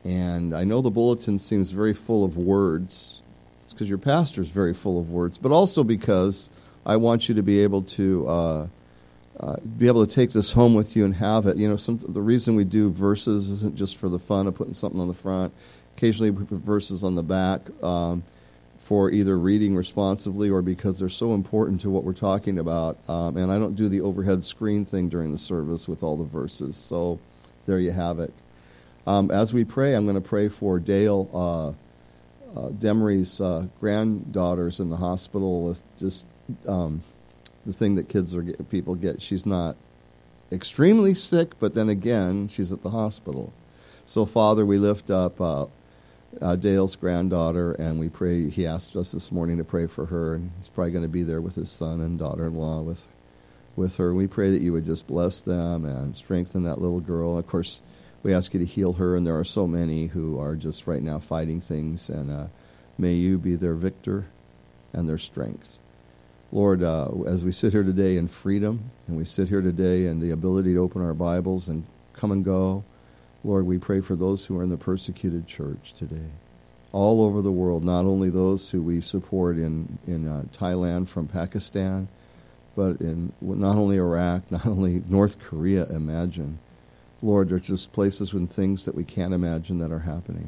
And I know the bulletin seems very full of words. It's because your pastor is very full of words, but also because I want you to be able to take this home with you and have it. You know, the reason we do verses isn't just for the fun of putting something on the front. Occasionally we put verses on the back for either reading responsively or because they're so important to what we're talking about. And I don't do the overhead screen thing during the service with all the verses. So there you have it. As we pray, I'm going to pray for Dale Demery's granddaughter's in the hospital with just the thing that people get. She's not extremely sick, but then again, she's at the hospital. So, Father, we lift up Dale's granddaughter, and we pray. He asked us this morning to pray for her, and he's probably going to be there with his son and daughter-in-law with her. We pray that you would just bless them and strengthen that little girl. Of course, we ask you to heal her, and there are so many who are just right now fighting things, and may you be their victor and their strength. Lord, as we sit here today in freedom, and we sit here today in the ability to open our Bibles and come and go, Lord, we pray for those who are in the persecuted church today, all over the world, not only those who we support in Thailand from Pakistan, but in not only Iraq, not only North Korea, imagine. Lord, there's just places and things that we can't imagine that are happening.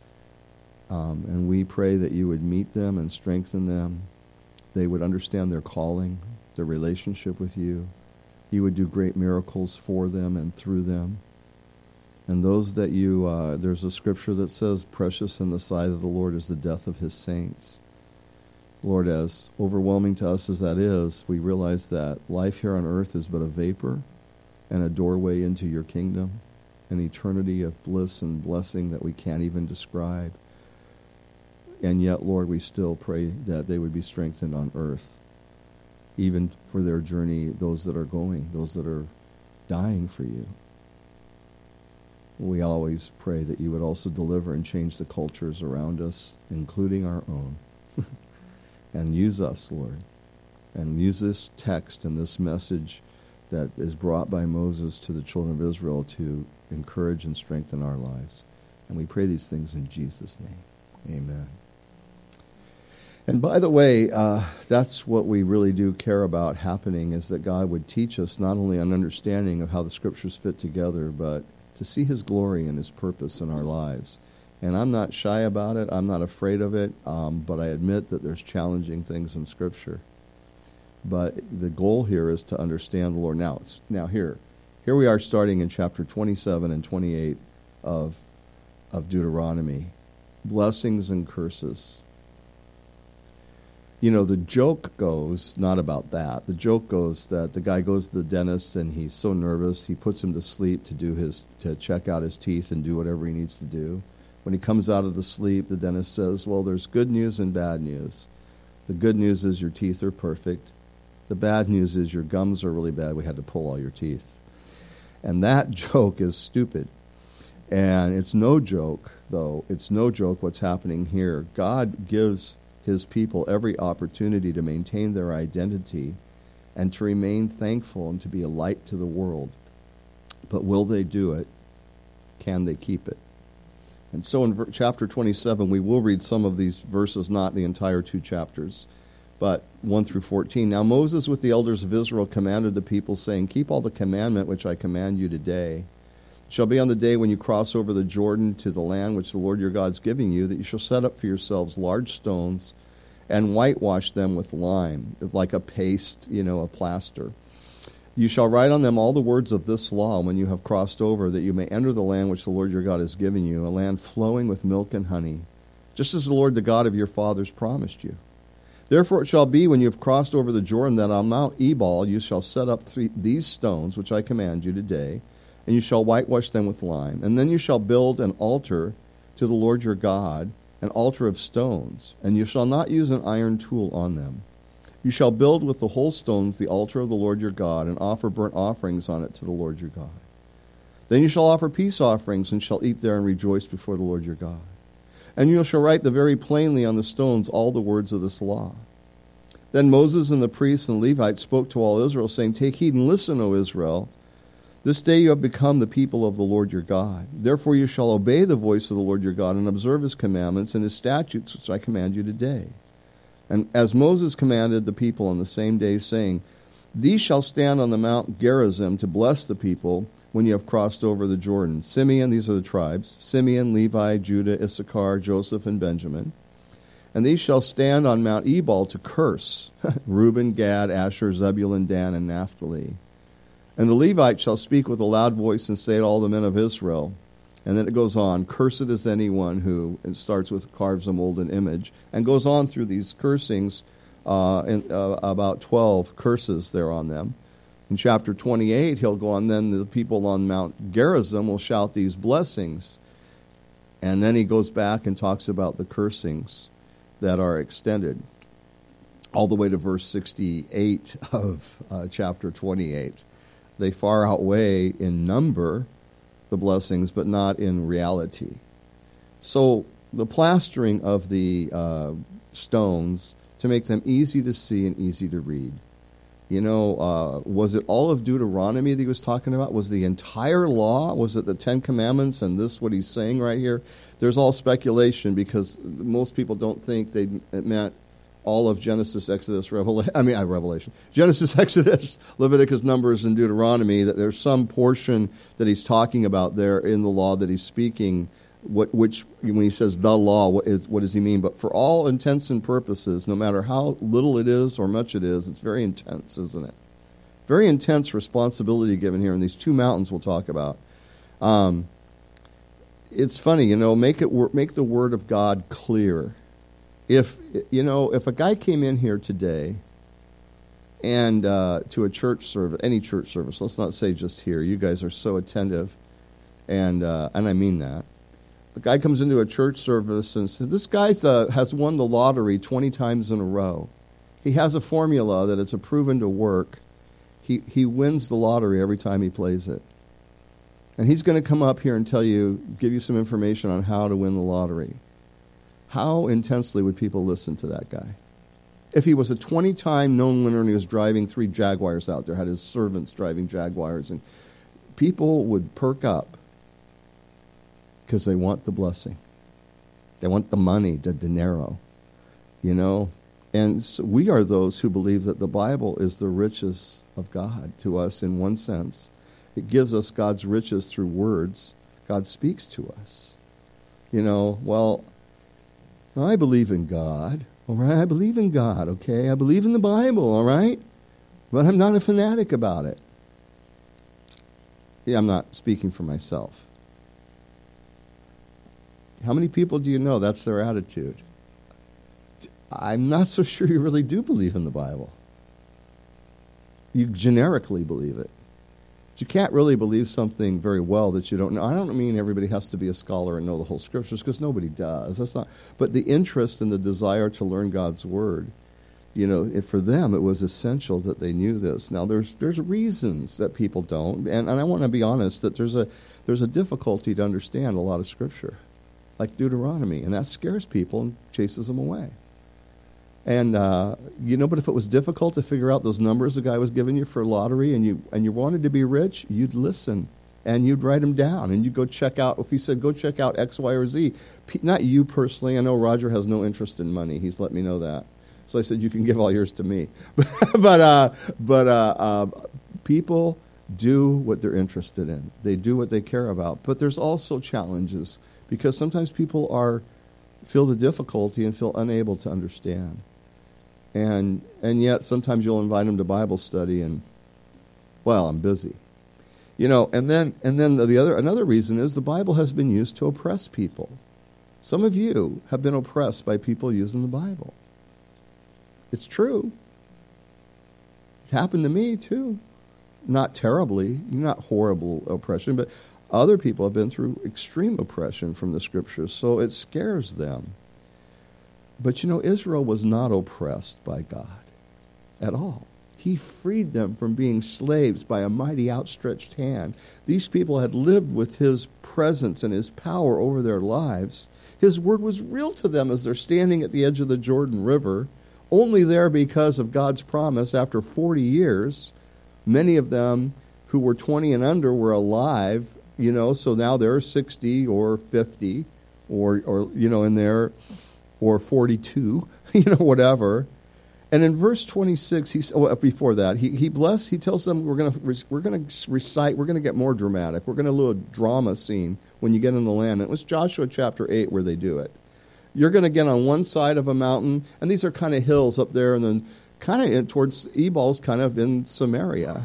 And we pray that you would meet them and strengthen them. They would understand their calling, their relationship with you. You would do great miracles for them and through them. And those that there's a scripture that says, precious in the sight of the Lord is the death of his saints. Lord, as overwhelming to us as that is, we realize that life here on earth is but a vapor and a doorway into your kingdom, an eternity of bliss and blessing that we can't even describe. And yet, Lord, we still pray that they would be strengthened on earth, even for their journey, those that are going, those that are dying for you. We always pray that you would also deliver and change the cultures around us, including our own. And use us, Lord. And use this text and this message that is brought by Moses to the children of Israel to encourage and strengthen our lives. And we pray these things in Jesus' name. Amen. And by the way, that's what we really do care about happening, is that God would teach us not only an understanding of how the Scriptures fit together, but to see his glory and his purpose in our lives. And I'm not shy about it. I'm not afraid of it. But I admit that there's challenging things in Scripture. But the goal here is to understand the Lord. Now here we are starting in chapter 27 and 28 of Deuteronomy. Blessings and curses. You know, the joke goes, not about that. The joke goes that the guy goes to the dentist and he's so nervous, he puts him to sleep to check out his teeth and do whatever he needs to do. When he comes out of the sleep, the dentist says, well, there's good news and bad news. The good news is your teeth are perfect. The bad news is your gums are really bad. We had to pull all your teeth. And that joke is stupid. And it's no joke, though. It's no joke what's happening here. God gives his people every opportunity to maintain their identity and to remain thankful and to be a light to the world. But will they do it? Can they keep it? And so in chapter 27, we will read some of these verses, not the entire 2 chapters, but 1 through 14. Now Moses with the elders of Israel commanded the people, saying, keep all the commandment which I command you today. It shall be on the day when you cross over the Jordan to the land which the Lord your God is giving you, that you shall set up for yourselves large stones and whitewash them with lime, like a paste, a plaster. You shall write on them all the words of this law when you have crossed over, that you may enter the land which the Lord your God has given you, a land flowing with milk and honey, just as the Lord the God of your fathers promised you. Therefore it shall be when you have crossed over the Jordan that on Mount Ebal you shall set up these stones which I command you today, and you shall whitewash them with lime. And then you shall build an altar to the Lord your God, an altar of stones, and you shall not use an iron tool on them. You shall build with the whole stones the altar of the Lord your God, and offer burnt offerings on it to the Lord your God. Then you shall offer peace offerings, and shall eat there and rejoice before the Lord your God. And you shall write very plainly on the stones all the words of this law. Then Moses and the priests and Levites spoke to all Israel, saying, take heed and listen, O Israel. This day you have become the people of the Lord your God. Therefore you shall obey the voice of the Lord your God and observe his commandments and his statutes which I command you today. And as Moses commanded the people on the same day, saying, These shall stand on the Mount Gerizim to bless the people when you have crossed over the Jordan. Simeon, these are the tribes, Simeon, Levi, Judah, Issachar, Joseph, and Benjamin. And these shall stand on Mount Ebal to curse, Reuben, Gad, Asher, Zebulun, Dan, and Naphtali. And the Levites shall speak with a loud voice and say to all the men of Israel. And then it goes on, cursed is anyone who, it starts with carves a molten image, and goes on through these cursings, about 12 curses there on them. In chapter 28, he'll go on, then the people on Mount Gerizim will shout these blessings. And then he goes back and talks about the cursings that are extended, all the way to verse 68 of chapter 28. They far outweigh in number the blessings, but not in reality. So the plastering of the stones to make them easy to see and easy to read. You know, was it all of Deuteronomy that he was talking about? Was the entire law? Was it the Ten Commandments and this what he's saying right here? There's all speculation because most people don't think it meant all of Genesis, Exodus, Revelation. Genesis, Exodus, Leviticus, Numbers, and Deuteronomy, that there's some portion that he's talking about there in the law that he's speaking, which when he says the law, what does he mean? But for all intents and purposes, no matter how little it is or much it is, it's very intense, isn't it? Very intense responsibility given here in these two mountains we'll talk about. It's funny, you know, make the Word of God clear. If a guy came in here today and to a church service, any church service, let's not say just here, you guys are so attentive, and I mean that. The guy comes into a church service and says, this guy has won the lottery 20 times in a row. He has a formula that it's proven to work. He wins the lottery every time he plays it. And he's going to come up here and give you some information on how to win the lottery. How intensely would people listen to that guy? If he was a 20-time known winner and he was driving 3 Jaguars out there, had his servants driving Jaguars, and people would perk up because they want the blessing. They want the money, the dinero, you know. And so we are those who believe that the Bible is the riches of God to us in one sense. It gives us God's riches through words. God speaks to us. You know, well, I believe in God, all right? I believe in God, okay? I believe in the Bible, all right? But I'm not a fanatic about it. Yeah, I'm not speaking for myself. How many people do you know that's their attitude? I'm not so sure you really do believe in the Bible. You generically believe it. You can't really believe something very well that you don't know. I don't mean everybody has to be a scholar and know the whole scriptures, because nobody does. That's not. But the interest and the desire to learn God's word, you know, for them it was essential that they knew this. Now there's reasons that people don't, and I want to be honest that there's a difficulty to understand a lot of scripture, like Deuteronomy, and that scares people and chases them away. And, but if it was difficult to figure out those numbers the guy was giving you for a lottery and you wanted to be rich, you'd listen and you'd write them down and you'd go check out, if he said, go check out X, Y, or Z. Not you personally. I know Roger has no interest in money. He's let me know that. So I said, you can give all yours to me. but people do what they're interested in. They do what they care about. But there's also challenges because sometimes people feel the difficulty and feel unable to understand. And yet sometimes you'll invite them to Bible study and, well, I'm busy. You know, and then another reason is the Bible has been used to oppress people. Some of you have been oppressed by people using the Bible. It's true. It's happened to me too. Not terribly, not horrible oppression, but other people have been through extreme oppression from the scriptures, so it scares them. But you know, Israel was not oppressed by God at all. He freed them from being slaves by a mighty outstretched hand. These people had lived with his presence and his power over their lives. His word was real to them as they're standing at the edge of the Jordan River, only there because of God's promise after 40 years. Many of them who were 20 and under were alive, so now they're 60 or 50 or in there, or 42, whatever. And in verse 26, before that, he tells them we're going to recite, we're going to get more dramatic. We're going to do a drama scene when you get in the land. It was Joshua chapter 8 where they do it. You're going to get on one side of a mountain, and these are kind of hills up there, and then kind of towards Ebal's kind of in Samaria.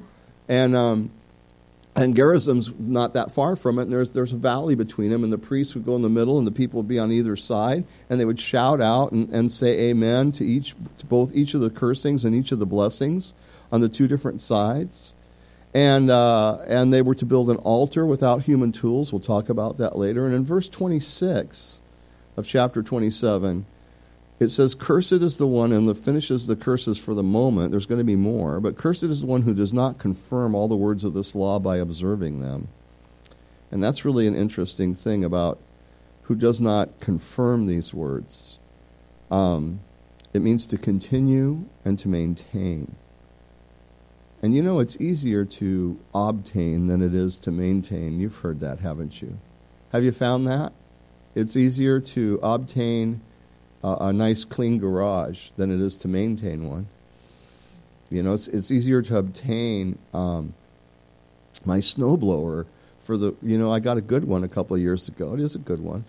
And Gerizim's not that far from it, and there's a valley between them, and the priests would go in the middle, and the people would be on either side, and they would shout out and say amen to both each of the cursings and each of the blessings on the two different sides. And they were to build an altar without human tools. We'll talk about that later. And in verse 26 of chapter 27, it says, "Cursed is the one," and finishes the curses for the moment. There's going to be more. "But cursed is the one who does not confirm all the words of this law by observing them." And that's really an interesting thing about who does not confirm these words. It means to continue and to maintain. And it's easier to obtain than it is to maintain. You've heard that, haven't you? Have you found that? It's easier to obtain a nice clean garage than it is to maintain one. It's easier to obtain my snowblower for the, I got a good one a couple of years ago. It is a good one.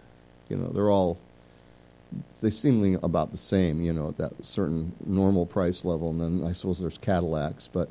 They seem about the same, at that certain normal price level. And then I suppose there's Cadillacs. But,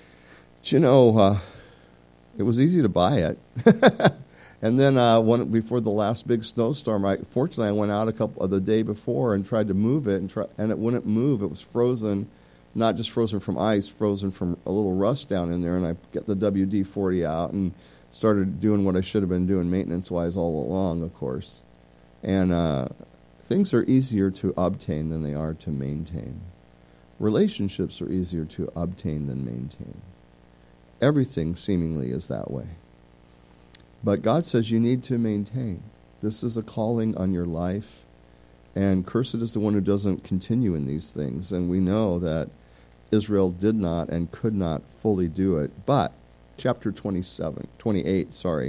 it was easy to buy it. And then before the last big snowstorm, fortunately I went out the day before and tried to move it, and it wouldn't move. It was frozen, not just frozen from ice, frozen from a little rust down in there. And I got the WD-40 out and started doing what I should have been doing maintenance-wise all along, of course. And things are easier to obtain than they are to maintain. Relationships are easier to obtain than maintain. Everything seemingly is that way. But God says you need to maintain. This is a calling on your life. And cursed is the one who doesn't continue in these things. And we know that Israel did not and could not fully do it. But chapter 28,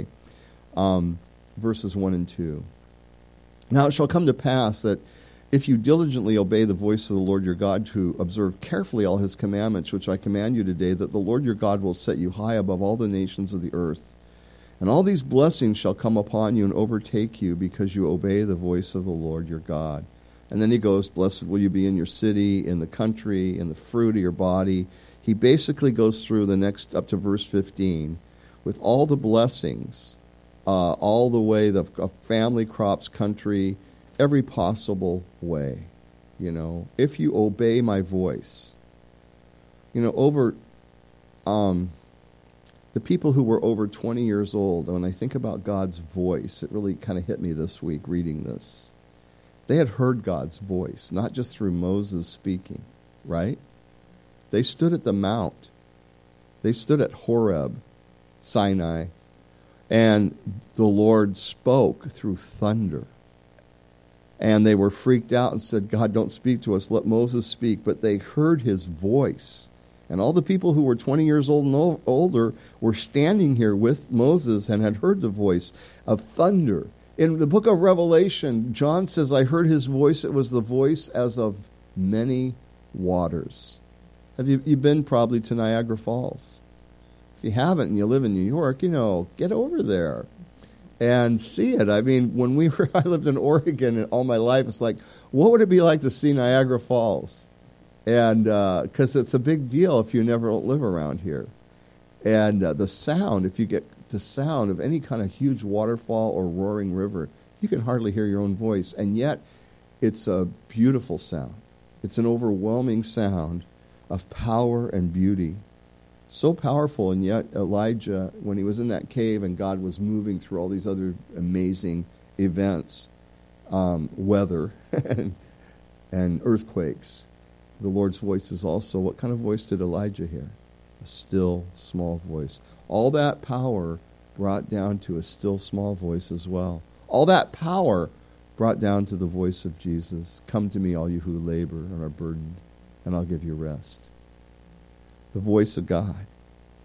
verses 1 and 2. "Now it shall come to pass that if you diligently obey the voice of the Lord your God to observe carefully all his commandments, which I command you today, that the Lord your God will set you high above all the nations of the earth. And all these blessings shall come upon you and overtake you because you obey the voice of the Lord your God." And then he goes, "Blessed will you be in your city, in the country, in the fruit of your body." He basically goes through the next, up to verse 15, with all the blessings, all the way of family, crops, country, every possible way. If you obey my voice. The people who were over 20 years old, when I think about God's voice, it really kind of hit me this week reading this. They had heard God's voice, not just through Moses speaking, right? They stood at the mount. They stood at Horeb, Sinai, and the Lord spoke through thunder. And they were freaked out and said, "God, don't speak to us. Let Moses speak." But they heard his voice. And all the people who were 20 years old and older were standing here with Moses and had heard the voice of thunder. In the book of Revelation, John says, "I heard his voice. It was the voice as of many waters." Have you've been probably to Niagara Falls? If you haven't and you live in New York, get over there and see it. I mean, when I lived in Oregon all my life, it's like, what would it be like to see Niagara Falls? And because it's a big deal if you never live around here. And the sound, if you get the sound of any kind of huge waterfall or roaring river, you can hardly hear your own voice. And yet, it's a beautiful sound. It's an overwhelming sound of power and beauty. So powerful, and yet Elijah, when he was in that cave and God was moving through all these other amazing events, weather and earthquakes, the Lord's voice is also, what kind of voice did Elijah hear? A still, small voice. All that power brought down to a still, small voice as well. All that power brought down to the voice of Jesus. "Come to me, all you who labor and are burdened, and I'll give you rest." The voice of God.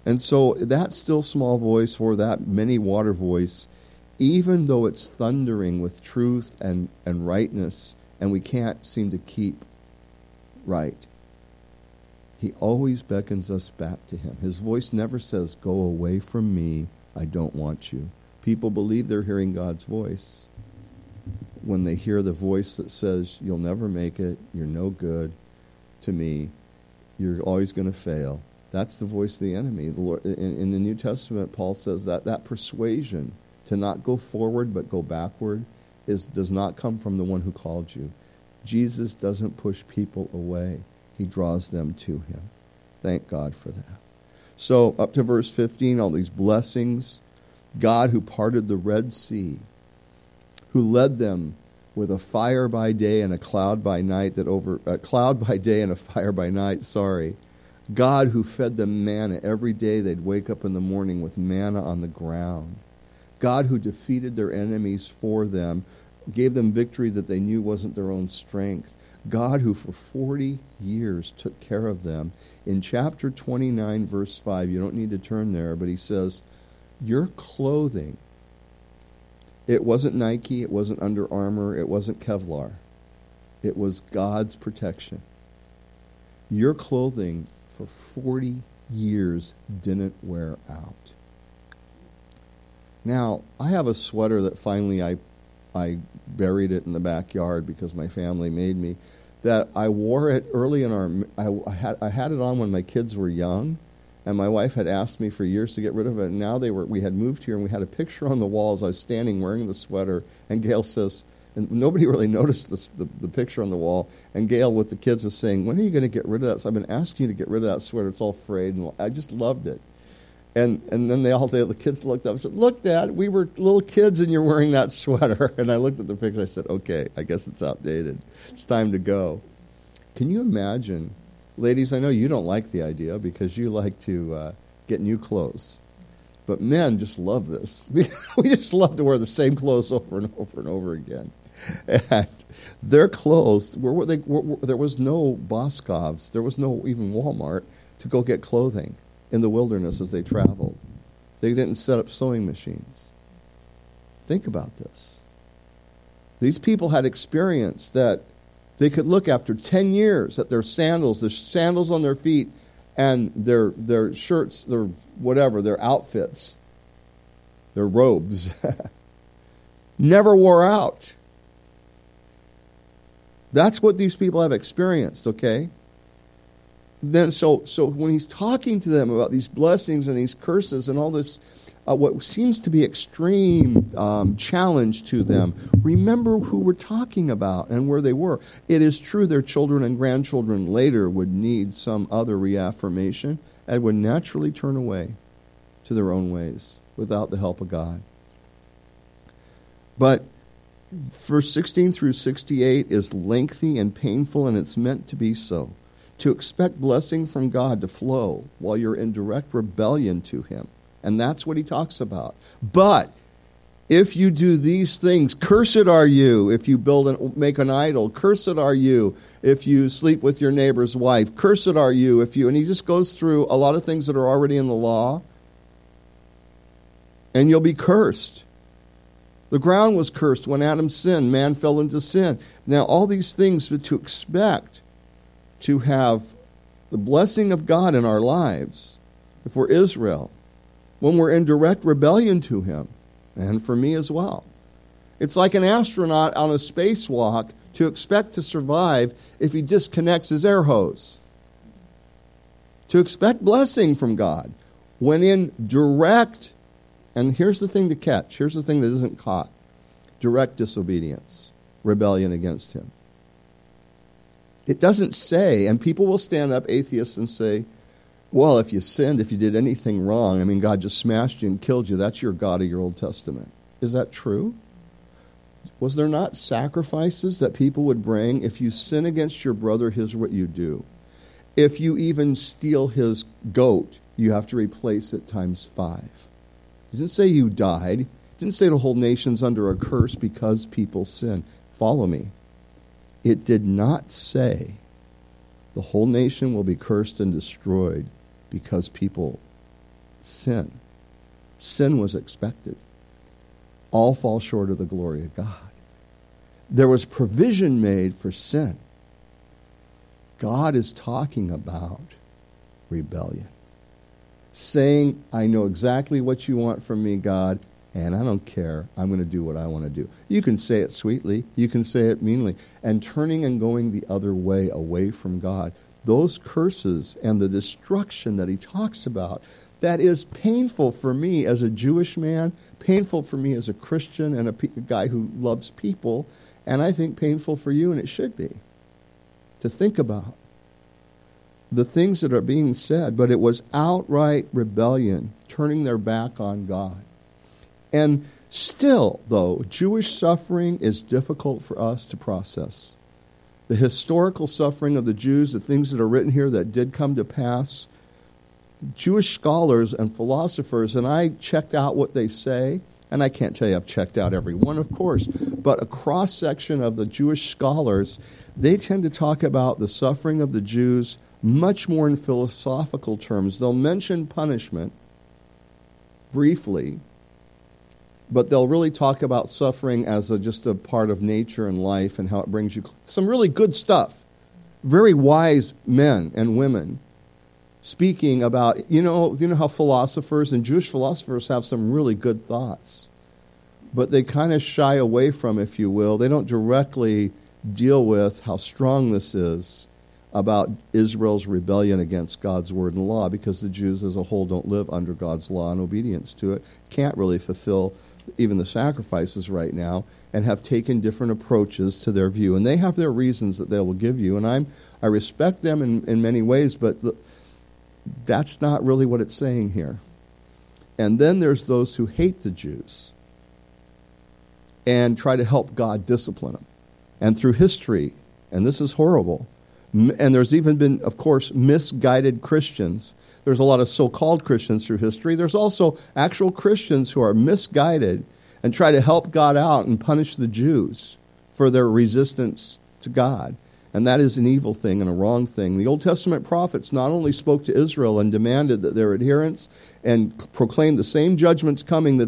And so that still small voice, or that many water voice, even though it's thundering with truth and rightness, and we can't seem to keep right, he always beckons us back to him. His voice never says, go away from me, I don't want you. People believe they're hearing God's voice when they hear the voice that says, you'll never make it, you're no good to me, you're always going to fail. That's the voice of the enemy. The Lord, in the New Testament, Paul says that persuasion to not go forward but go backward does not come from the one who called you. Jesus doesn't push people away. He draws them to him. Thank God for that. So up to verse 15, all these blessings. God who parted the Red Sea, who led them with a fire by day and a cloud by night, a cloud by day and a fire by night, God who fed them manna every day. They'd wake up in the morning with manna on the ground. God who defeated their enemies for them, gave them victory that they knew wasn't their own strength. God who for 40 years took care of them. In chapter 29, verse 5, you don't need to turn there, but he says, your clothing, it wasn't Nike, it wasn't Under Armour, it wasn't Kevlar. It was God's protection. Your clothing for 40 years didn't wear out. Now, I have a sweater that finally I buried it in the backyard because my family made me, that I wore it early in I had it on when my kids were young, and my wife had asked me for years to get rid of it, and now we had moved here, and we had a picture on the wall as I was standing wearing the sweater, and Gail says, and nobody really noticed the picture on the wall, and Gail with the kids was saying, when are you going to get rid of that? So I've been asking you to get rid of that sweater, it's all frayed, and I just loved it. And then the kids looked up and said, look, Dad, we were little kids and you're wearing that sweater. And I looked at the picture and I said, okay, I guess it's outdated. It's time to go. Can you imagine, ladies, I know you don't like the idea because you like to get new clothes. But men just love this. We just love to wear the same clothes over and over and over again. And their clothes, there was no Boscov's, there was no even Walmart to go get clothing in the wilderness as they traveled. They didn't set up sewing machines. Think about this. These people had experience that they could look after 10 years at their sandals, the sandals on their feet, and their shirts, their whatever, their outfits, their robes, never wore out. That's what these people have experienced, okay? Then, so when he's talking to them about these blessings and these curses and all this, what seems to be extreme challenge to them, remember who we're talking about and where they were. It is true their children and grandchildren later would need some other reaffirmation and would naturally turn away to their own ways without the help of God. But verse 16 through 68 is lengthy and painful, and it's meant to be so. To expect blessing from God to flow while you're in direct rebellion to him. And that's what he talks about. But if you do these things, cursed are you if you make an idol. Cursed are you if you sleep with your neighbor's wife. Cursed are you if you... And he just goes through a lot of things that are already in the law. And you'll be cursed. The ground was cursed when Adam sinned. Man fell into sin. Now, all these things to expect to have the blessing of God in our lives, if we're Israel, when we're in direct rebellion to him, and for me as well. It's like an astronaut on a spacewalk to expect to survive if he disconnects his air hose. To expect blessing from God when in direct, and here's the thing to catch, here's the thing that isn't caught, direct disobedience, rebellion against him. It doesn't say, and people will stand up, atheists, and say, well, if you sinned, if you did anything wrong, I mean, God just smashed you and killed you, that's your God of your Old Testament. Is that true? Was there not sacrifices that people would bring? If you sin against your brother, here's what you do. If you even steal his goat, you have to replace it times 5. It didn't say you died. It didn't say the whole nation's under a curse because people sin. Follow me. It did not say the whole nation will be cursed and destroyed because people sin. Sin was expected. All fall short of the glory of God. There was provision made for sin. God is talking about rebellion. Saying, I know exactly what you want from me, God, and I don't care. I'm going to do what I want to do. You can say it sweetly. You can say it meanly. And turning and going the other way, away from God. Those curses and the destruction that he talks about, that is painful for me as a Jewish man, painful for me as a Christian and a guy who loves people, and I think painful for you, and it should be, to think about the things that are being said. But it was outright rebellion, turning their back on God. And still, though, Jewish suffering is difficult for us to process. The historical suffering of the Jews, the things that are written here that did come to pass, Jewish scholars and philosophers, and I checked out what they say, and I can't tell you I've checked out every one, of course, but a cross-section of the Jewish scholars, they tend to talk about the suffering of the Jews much more in philosophical terms. They'll mention punishment briefly, but they'll really talk about suffering as just a part of nature and life and how it brings you some really good stuff. Very wise men and women speaking about, you know how philosophers and Jewish philosophers have some really good thoughts, but they kind of shy away from, if you will. They don't directly deal with how strong this is about Israel's rebellion against God's word and law, because the Jews as a whole don't live under God's law and obedience to it, can't really fulfill even the sacrifices right now, and have taken different approaches to their view. And they have their reasons that they will give you, and I respect them in many ways, but that's not really what it's saying here. And then there's those who hate the Jews and try to help God discipline them. And through history, and this is horrible, and there's even been, of course, misguided Christians. There's a lot of so-called Christians through history. There's also actual Christians who are misguided and try to help God out and punish the Jews for their resistance to God. And that is an evil thing and a wrong thing. The Old Testament prophets not only spoke to Israel and demanded that their adherents and proclaimed the same judgments coming,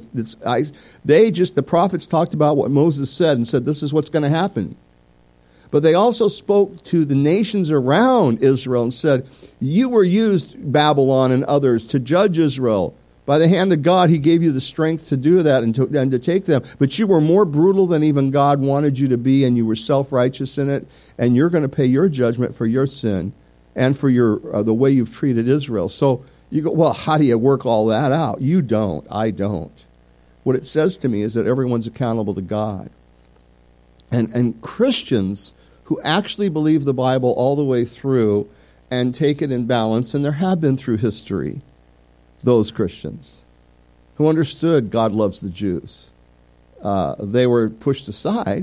the prophets talked about what Moses said and said, this is what's going to happen. But they also spoke to the nations around Israel and said, you were used, Babylon and others, to judge Israel. By the hand of God, he gave you the strength to do that and to take them. But you were more brutal than even God wanted you to be, and you were self-righteous in it, and you're going to pay your judgment for your sin and for the way you've treated Israel. So you go, well, how do you work all that out? You don't. I don't. What it says to me is that everyone's accountable to God. And Christians who actually believe the Bible all the way through and take it in balance, and there have been through history those Christians who understood God loves the Jews. They were pushed aside.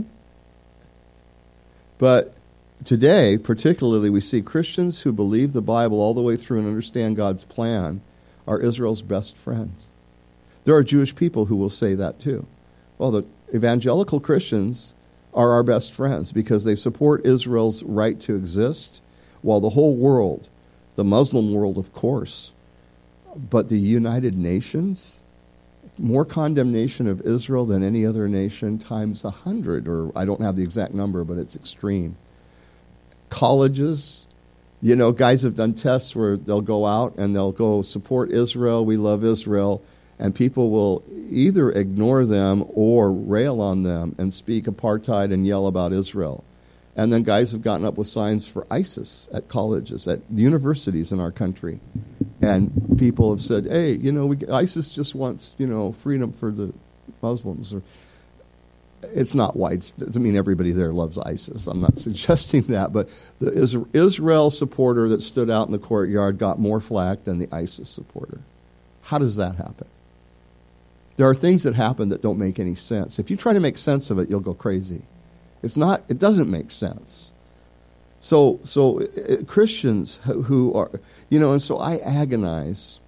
But today, particularly, we see Christians who believe the Bible all the way through and understand God's plan are Israel's best friends. There are Jewish people who will say that too. Well, the evangelical Christians are our best friends because they support Israel's right to exist, while the whole world, the Muslim world, of course, but the United Nations, more condemnation of Israel than any other nation times 100, or I don't have the exact number, but it's extreme. Colleges, guys have done tests where they'll go out and they'll go support Israel, we love Israel, and people will either ignore them or rail on them and speak apartheid and yell about Israel. And then guys have gotten up with signs for ISIS at colleges, at universities in our country. And people have said, hey, ISIS just wants, freedom for the Muslims. It's not white. It doesn't mean everybody there loves ISIS. I'm not suggesting that. But the Israel supporter that stood out in the courtyard got more flack than the ISIS supporter. How does that happen? There are things that happen that don't make any sense. If you try to make sense of it, you'll go crazy. It doesn't make sense. So Christians who are, and so I agonize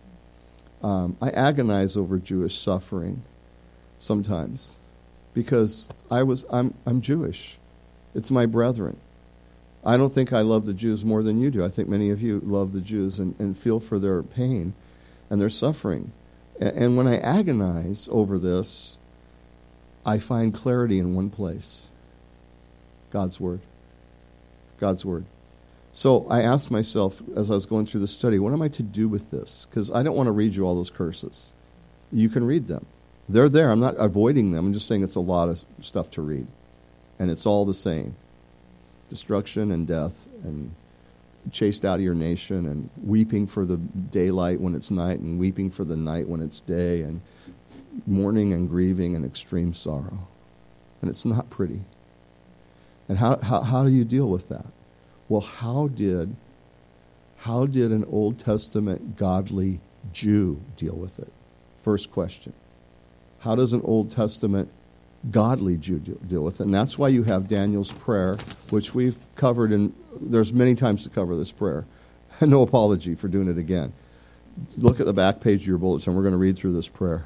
over Jewish suffering sometimes because I'm Jewish. It's my brethren. I don't think I love the Jews more than you do. I think many of you love the Jews and feel for their pain and their suffering. And when I agonize over this, I find clarity in one place. God's Word. God's Word. So I asked myself as I was going through the study, what am I to do with this? Because I don't want to read you all those curses. You can read them. They're there. I'm not avoiding them. I'm just saying it's a lot of stuff to read. And it's all the same. Destruction and death and chased out of your nation and weeping for the daylight when it's night and weeping for the night when it's day and mourning and grieving and extreme sorrow. And it's not pretty. And how do you deal with that? Well, how did an Old Testament godly Jew deal with it? First question. How does an Old Testament godly Jew deal with it? And that's why you have Daniel's prayer, which we've covered, and there's many times to cover this prayer. No apology for doing it again. Look at the back page of your bulletin. We're going to read through this prayer.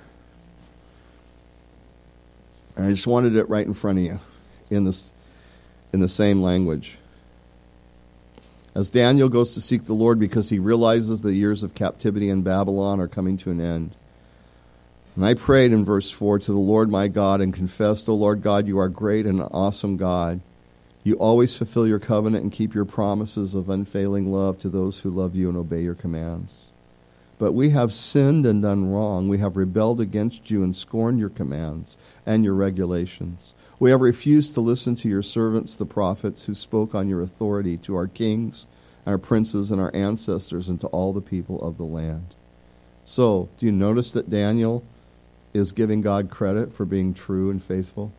And I just wanted it right in front of you in the same language. As Daniel goes to seek the Lord because he realizes the years of captivity in Babylon are coming to an end. And I prayed in verse 4 to the Lord my God and confessed, O Lord God, you are great and an awesome God. You always fulfill your covenant and keep your promises of unfailing love to those who love you and obey your commands. But we have sinned and done wrong. We have rebelled against you and scorned your commands and your regulations. We have refused to listen to your servants, the prophets, who spoke on your authority to our kings, our princes, and our ancestors, and to all the people of the land. So, do you notice that Daniel is giving God credit for being true and faithful?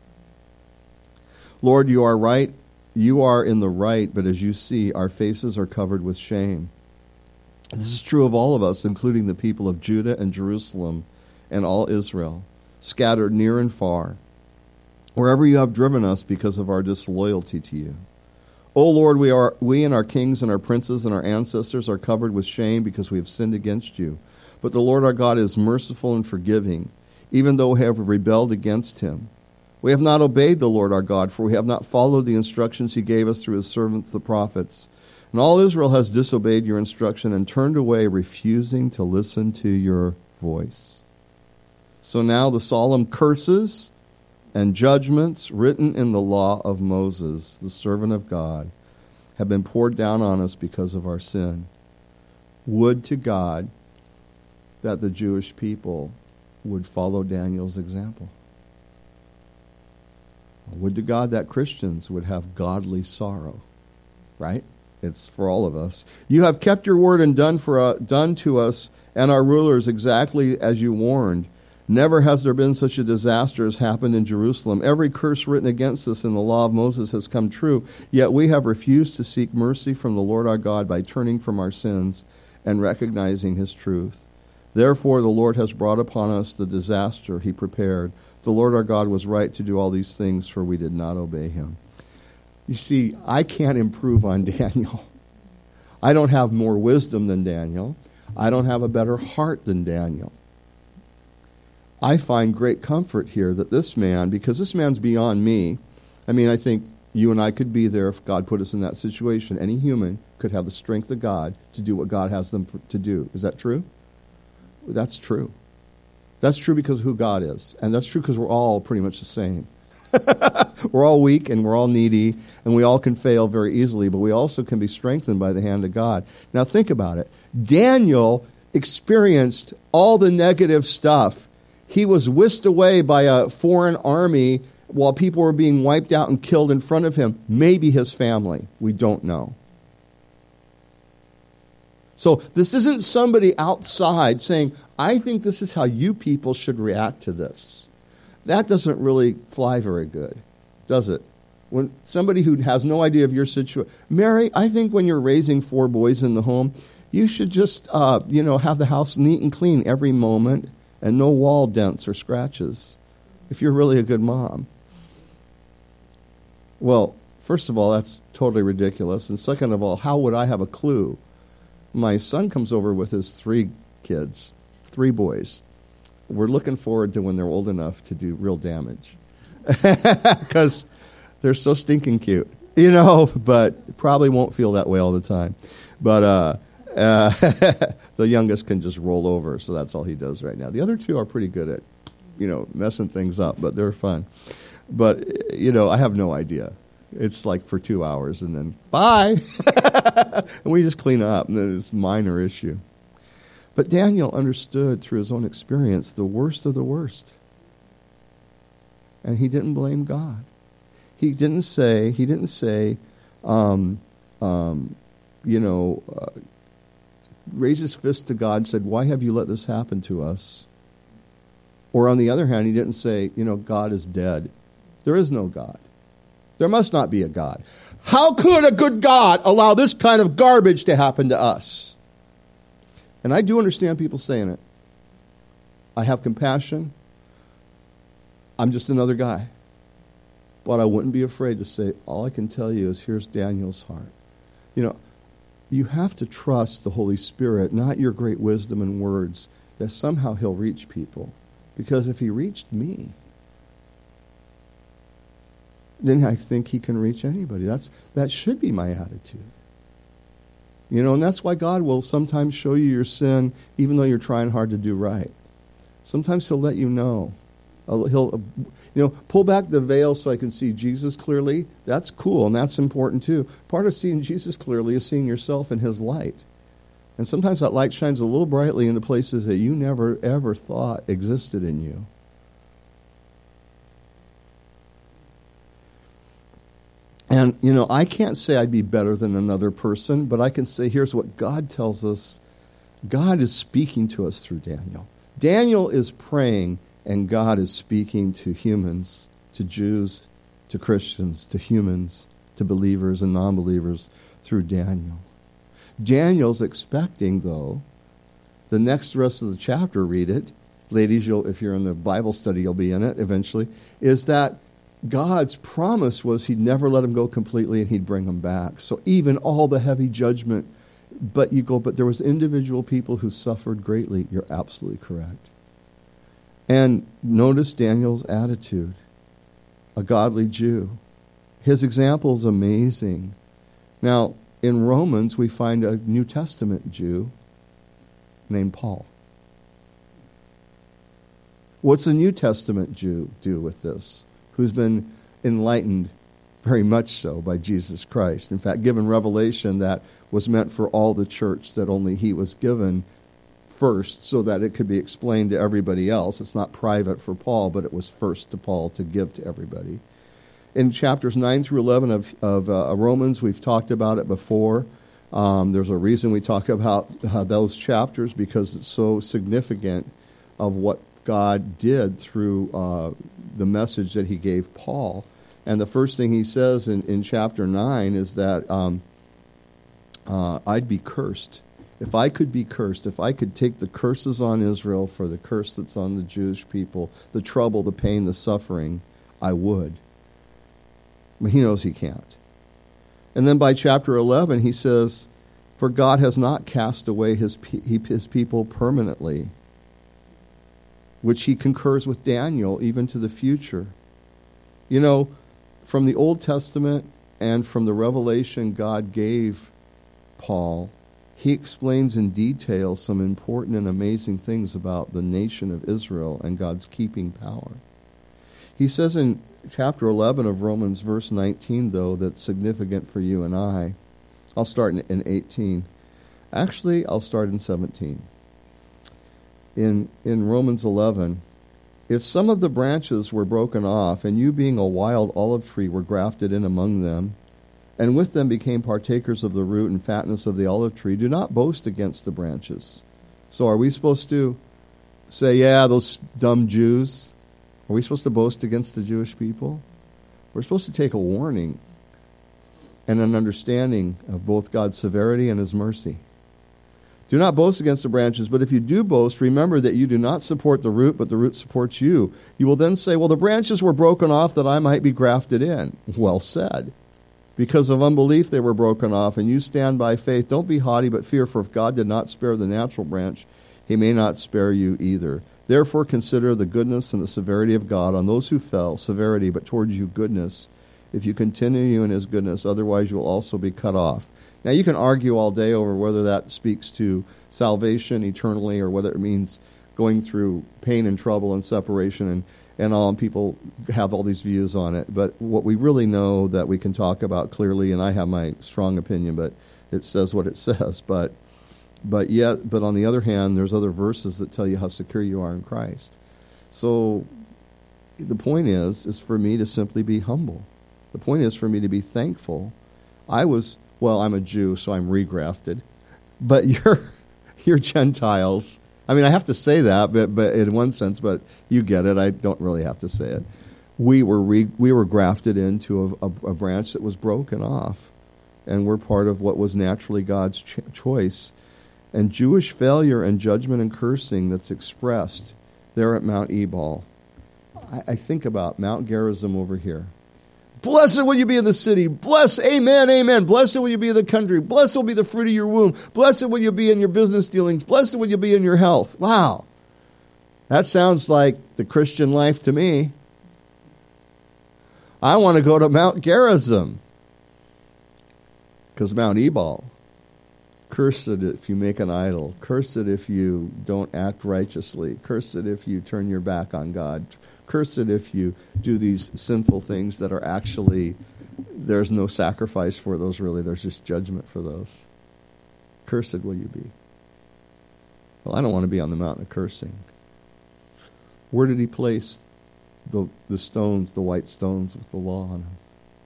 Lord, you are right. You are in the right, but as you see, our faces are covered with shame. This is true of all of us, including the people of Judah and Jerusalem and all Israel, scattered near and far, wherever you have driven us because of our disloyalty to you. O Lord, we and our kings and our princes and our ancestors are covered with shame because we have sinned against you. But the Lord our God is merciful and forgiving, even though we have rebelled against him. We have not obeyed the Lord our God, for we have not followed the instructions he gave us through his servants the prophets. And all Israel has disobeyed your instruction and turned away, refusing to listen to your voice. So now the solemn curses and judgments written in the law of Moses, the servant of God, have been poured down on us because of our sin. Would to God that the Jewish people would follow Daniel's example. Would to God that Christians would have godly sorrow, right? It's for all of us. You have kept your word and done to us and our rulers exactly as you warned. Never has there been such a disaster as happened in Jerusalem. Every curse written against us in the law of Moses has come true, yet we have refused to seek mercy from the Lord our God by turning from our sins and recognizing his truth. Therefore the Lord has brought upon us the disaster he prepared. The Lord our God was right to do all these things, for we did not obey him. You see, I can't improve on Daniel. I don't have more wisdom than Daniel. I don't have a better heart than Daniel. I find great comfort here that this man, because this man's beyond me, I mean, I think you and I could be there if God put us in that situation. Any human could have the strength of God to do what God has them to do. Is that true? That's true. That's true because of who God is. And that's true because we're all pretty much the same. We're all weak and we're all needy and we all can fail very easily, but we also can be strengthened by the hand of God. Now think about it. Daniel experienced all the negative stuff. He was whisked away by a foreign army while people were being wiped out and killed in front of him. Maybe his family. We don't know. So this isn't somebody outside saying, I think this is how you people should react to this. That doesn't really fly very good, does it? When somebody who has no idea of your situation, Mary, I think when you're raising 4 boys in the home, you should just, have the house neat and clean every moment and no wall dents or scratches if you're really a good mom. Well, first of all, that's totally ridiculous. And second of all, how would I have a clue? My son comes over with his 3 kids, 3 boys. We're looking forward to when they're old enough to do real damage. Because they're so stinking cute, but probably won't feel that way all the time. But The youngest can just roll over, so that's all he does right now. The other two are pretty good at, messing things up, but they're fun. But, I have no idea. It's like for 2 hours, and then, bye! And we just clean up, and then it's a minor issue. But Daniel understood through his own experience the worst of the worst. And he didn't blame God. He didn't say, raise his fist to God and said, why have you let this happen to us? Or on the other hand, he didn't say, God is dead. There is no God. There must not be a God. How could a good God allow this kind of garbage to happen to us? And I do understand people saying it. I have compassion. I'm just another guy. But I wouldn't be afraid to say, all I can tell you is here's Daniel's heart. You have to trust the Holy Spirit, not your great wisdom and words, that somehow he'll reach people. Because if he reached me, then I think he can reach anybody. That should be my attitude. And that's why God will sometimes show you your sin, even though you're trying hard to do right. Sometimes he'll let you know. He'll pull back the veil so I can see Jesus clearly. That's cool, and that's important too. Part of seeing Jesus clearly is seeing yourself in his light. And sometimes that light shines a little brightly into places that you never, ever thought existed in you. And, I can't say I'd be better than another person, but I can say here's what God tells us. God is speaking to us through Daniel. Daniel is praying, and God is speaking to humans, to Jews, to Christians, to humans, to believers and non-believers through Daniel. Daniel's expecting, though, the next rest of the chapter, read it. Ladies, if you're in the Bible study, you'll be in it eventually, is that God's promise was he'd never let him go completely and he'd bring him back. So even all the heavy judgment, but there was individual people who suffered greatly. You're absolutely correct. And notice Daniel's attitude, a godly Jew. His example is amazing. Now, in Romans, we find a New Testament Jew named Paul. What's a New Testament Jew do with this? Who's been enlightened very much so by Jesus Christ. In fact, given revelation that was meant for all the church, that only he was given first so that it could be explained to everybody else. It's not private for Paul, but it was first to Paul to give to everybody. In chapters 9 through 11 of Romans, we've talked about it before. There's a reason we talk about those chapters, because it's so significant of what God did through the message that he gave Paul. And the first thing he says in chapter 9 is that I'd be cursed. If I could be cursed, if I could take the curses on Israel for the curse that's on the Jewish people, the trouble, the pain, the suffering, I would. But he knows he can't. And then by chapter 11, he says, for God has not cast away his people permanently, which he concurs with Daniel even to the future. From the Old Testament and from the revelation God gave Paul, he explains in detail some important and amazing things about the nation of Israel and God's keeping power. He says in chapter 11 of Romans, verse 19, though, that's significant for you and I. I'll start in 18. Actually, I'll start in 17. In Romans 11, if some of the branches were broken off, and you being a wild olive tree were grafted in among them, and with them became partakers of the root and fatness of the olive tree, do not boast against the branches. So are we supposed to say, yeah, those dumb Jews? Are we supposed to boast against the Jewish people? We're supposed to take a warning and an understanding of both God's severity and his mercy. Do not boast against the branches, but if you do boast, remember that you do not support the root, but the root supports you. You will then say, well, the branches were broken off that I might be grafted in. Well said. Because of unbelief they were broken off, and you stand by faith. Don't be haughty, but fear, for if God did not spare the natural branch, he may not spare you either. Therefore consider the goodness and the severity of God on those who fell, severity, but towards you goodness, if you continue in his goodness, otherwise you will also be cut off. Now, you can argue all day over whether that speaks to salvation eternally or whether it means going through pain and trouble and separation and all, and people have all these views on it. But what we really know that we can talk about clearly, and I have my strong opinion, but it says what it says. But on the other hand, there's other verses that tell you how secure you are in Christ. So the point is for me to simply be humble. The point is for me to be thankful. I'm a Jew, so I'm regrafted. But you're Gentiles. I mean, I have to say that, but in one sense, but you get it. I don't really have to say it. We were grafted into a branch that was broken off, and we're part of what was naturally God's choice. And Jewish failure and judgment and cursing that's expressed there at Mount Ebal. I think about Mount Gerizim over here. Blessed will you be in the city. Blessed, amen, amen. Blessed will you be in the country. Blessed will be the fruit of your womb. Blessed will you be in your business dealings. Blessed will you be in your health. Wow. That sounds like the Christian life to me. I want to go to Mount Gerizim. Because Mount Ebal, cursed if you make an idol. Cursed if you don't act righteously. Cursed if you turn your back on God. Cursed if you do these sinful things that are actually, there's no sacrifice for those really. There's just judgment for those. Cursed will you be. Well, I don't want to be on the mountain of cursing. Where did he place the stones, the white stones with the law on them?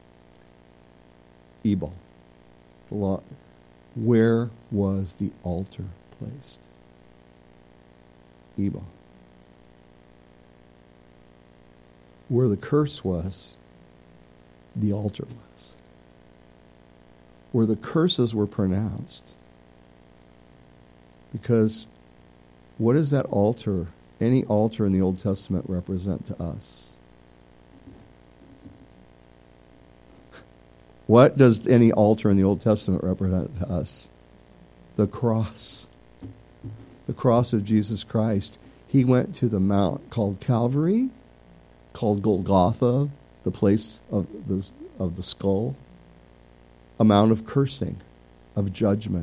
Ebal. The law. Where was the altar placed? Ebal. Where the curse was, the altar was. Where the curses were pronounced. Because what does that altar, any altar in the Old Testament, represent to us? What does any altar in the Old Testament represent to us? The cross. The cross of Jesus Christ. He went to the mount called Calvary, called Golgotha, the place of the skull, a mount of cursing, of judgment,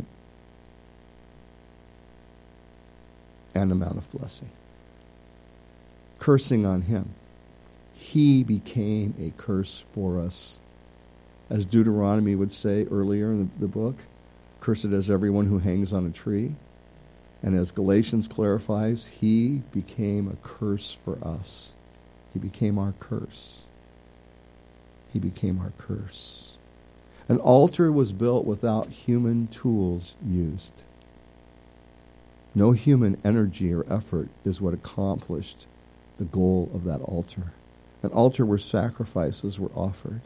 and a mount of blessing. Cursing on him. He became a curse for us. As Deuteronomy would say earlier in the book, cursed is everyone who hangs on a tree. And as Galatians clarifies, he became a curse for us. He became our curse. He became our curse. An altar was built without human tools used. No human energy or effort is what accomplished the goal of that altar. An altar where sacrifices were offered.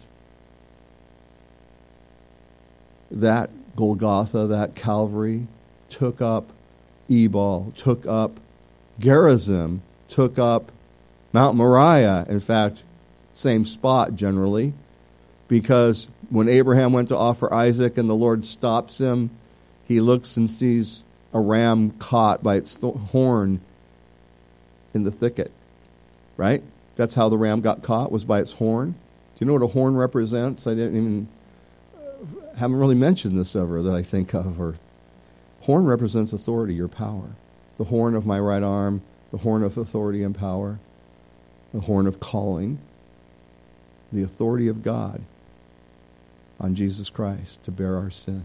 That Golgotha, that Calvary, took up Ebal, took up Gerizim, took up Mount Moriah. In fact, same spot generally, because when Abraham went to offer Isaac and the Lord stops him, he looks and sees a ram caught by its horn in the thicket. Right? That's how the ram got caught, was by its horn. Do you know what a horn represents? I haven't really mentioned this ever that I think of. Or horn represents authority or power. The horn of my right arm, the horn of authority and power, the horn of calling, the authority of God on Jesus Christ to bear our sin.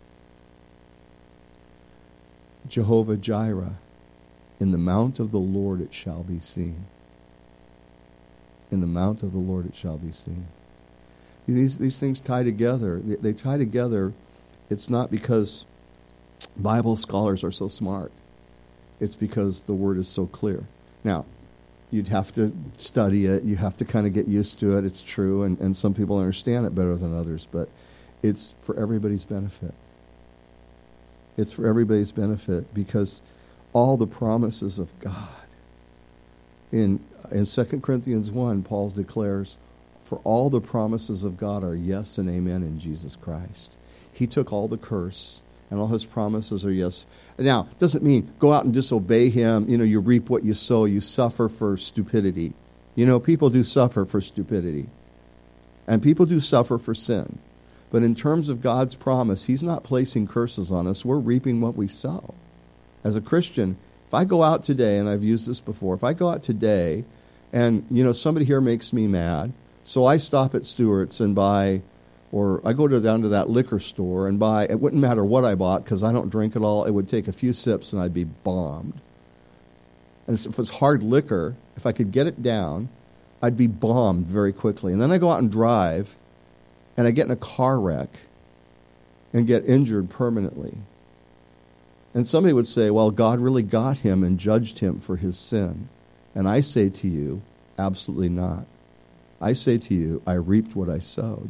Jehovah Jireh, in the mount of the Lord it shall be seen. In the mount of the Lord it shall be seen. These things tie together. They tie together. It's not because Bible scholars are so smart. It's because the Word is so clear. Now, you'd have to study it. You have to kind of get used to it. It's true, and some people understand it better than others, but it's for everybody's benefit. It's for everybody's benefit because all the promises of God. In 2 Corinthians 1, Paul declares, for all the promises of God are yes and amen in Jesus Christ. He took all the curse, and all his promises are yes. Now, it doesn't mean go out and disobey him. You reap what you sow. You suffer for stupidity. People do suffer for stupidity. And people do suffer for sin. But in terms of God's promise, he's not placing curses on us. We're reaping what we sow. As a Christian, if I go out today, and I've used this before, if I go out today and, somebody here makes me mad, so I stop at Stewart's and buy, or I go down to that liquor store and buy, it wouldn't matter what I bought because I don't drink it all. It would take a few sips and I'd be bombed. And if it's hard liquor, if I could get it down, I'd be bombed very quickly. And then I go out and drive, and I get in a car wreck and get injured permanently. And somebody would say, well, God really got him and judged him for his sin. And I say to you, absolutely not. I say to you, I reaped what I sowed.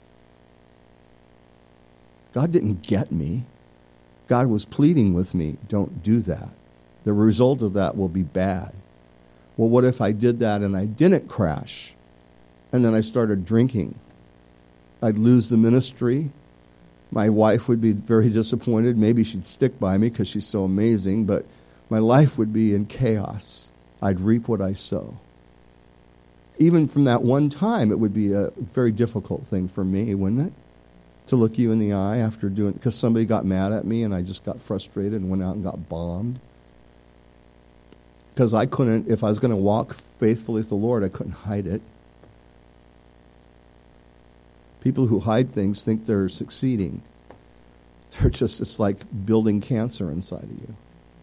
God didn't get me. God was pleading with me, don't do that. The result of that will be bad. Well, what if I did that and I didn't crash? And then I started drinking. I'd lose the ministry. My wife would be very disappointed. Maybe she'd stick by me because she's so amazing, but my life would be in chaos. I'd reap what I sow. Even from that one time, it would be a very difficult thing for me, wouldn't it? To look you in the eye after doing, because somebody got mad at me and I just got frustrated and went out and got bombed. Because I couldn't, if I was going to walk faithfully with the Lord, I couldn't hide it. People who hide things think they're succeeding. They're just, it's like building cancer inside of you.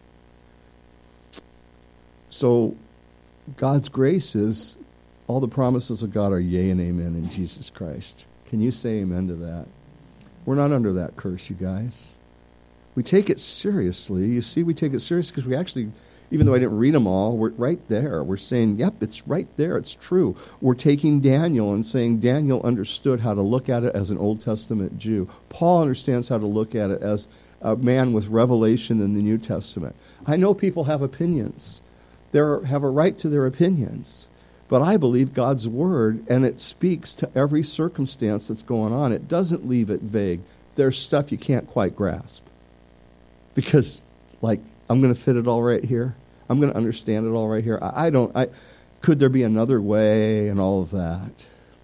So God's grace is, all the promises of God are yea and amen in Jesus Christ. Can you say amen to that? We're not under that curse, you guys. We take it seriously. You see, we take it seriously because we actually, even though I didn't read them all, we're right there. We're saying, yep, it's right there. It's true. We're taking Daniel and saying Daniel understood how to look at it as an Old Testament Jew. Paul understands how to look at it as a man with revelation in the New Testament. I know people have opinions. They have a right to their opinions. But I believe God's Word, and it speaks to every circumstance that's going on. It doesn't leave it vague. There's stuff you can't quite grasp. Because, I'm going to fit it all right here. I'm going to understand it all right here. Could there be another way and all of that?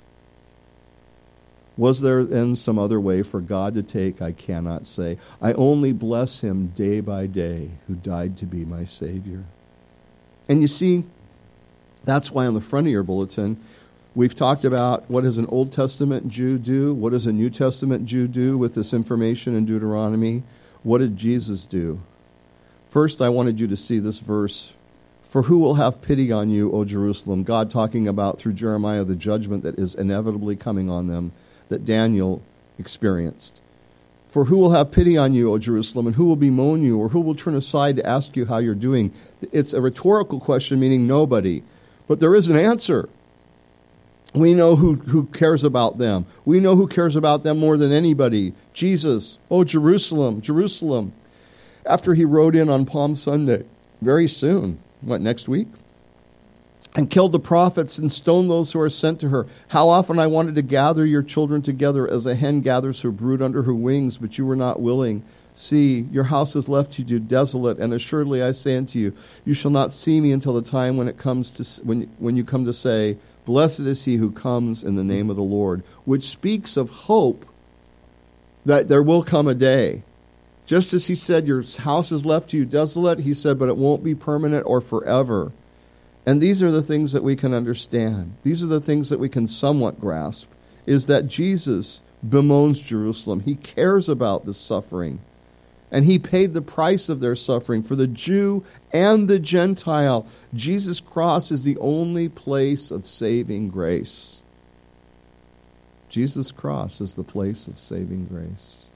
Was there then some other way for God to take? I cannot say. I only bless him day by day who died to be my Savior. And you see, that's why on the front of your bulletin, we've talked about what does an Old Testament Jew do? What does a New Testament Jew do with this information in Deuteronomy? What did Jesus do? First, I wanted you to see this verse. For who will have pity on you, O Jerusalem? God talking about through Jeremiah the judgment that is inevitably coming on them that Daniel experienced. For who will have pity on you, O Jerusalem, and who will bemoan you, or who will turn aside to ask you how you're doing? It's a rhetorical question, meaning nobody. But there is an answer. We know who cares about them. We know who cares about them more than anybody. Jesus. Oh, Jerusalem, Jerusalem. After he rode in on Palm Sunday, very soon, next week? And killed the prophets and stoned those who are sent to her. How often I wanted to gather your children together as a hen gathers her brood under her wings, but you were not willing. See, your house is left you desolate, and assuredly I say unto you, you shall not see me until the time when it comes to when you come to say, blessed is he who comes in the name of the Lord, which speaks of hope that there will come a day. Just as he said, your house is left to you desolate, he said, but it won't be permanent or forever. And these are the things that we can understand. These are the things that we can somewhat grasp, is that Jesus bemoans Jerusalem. He cares about this suffering. And he paid the price of their suffering for the Jew and the Gentile. Jesus' cross is the only place of saving grace. Jesus' cross is the place of saving grace.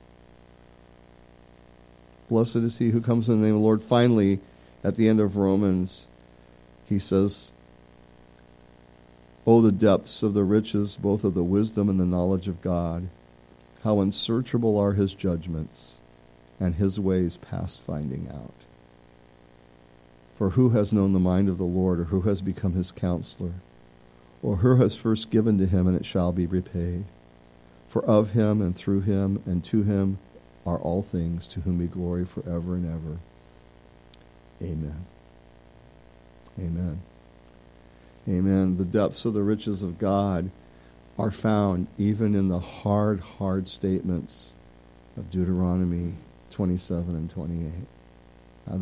Blessed is he who comes in the name of the Lord. Finally, at the end of Romans, he says, oh, the depths of the riches, both of the wisdom and the knowledge of God. How unsearchable are his judgments, and his ways past finding out. For who has known the mind of the Lord, or who has become his counselor? Or who has first given to him, and it shall be repaid? For of him, and through him, and to him are all things, to whom be glory forever and ever. Amen. Amen. Amen. The depths of the riches of God. are found even in the hard statements of Deuteronomy 27 and 28.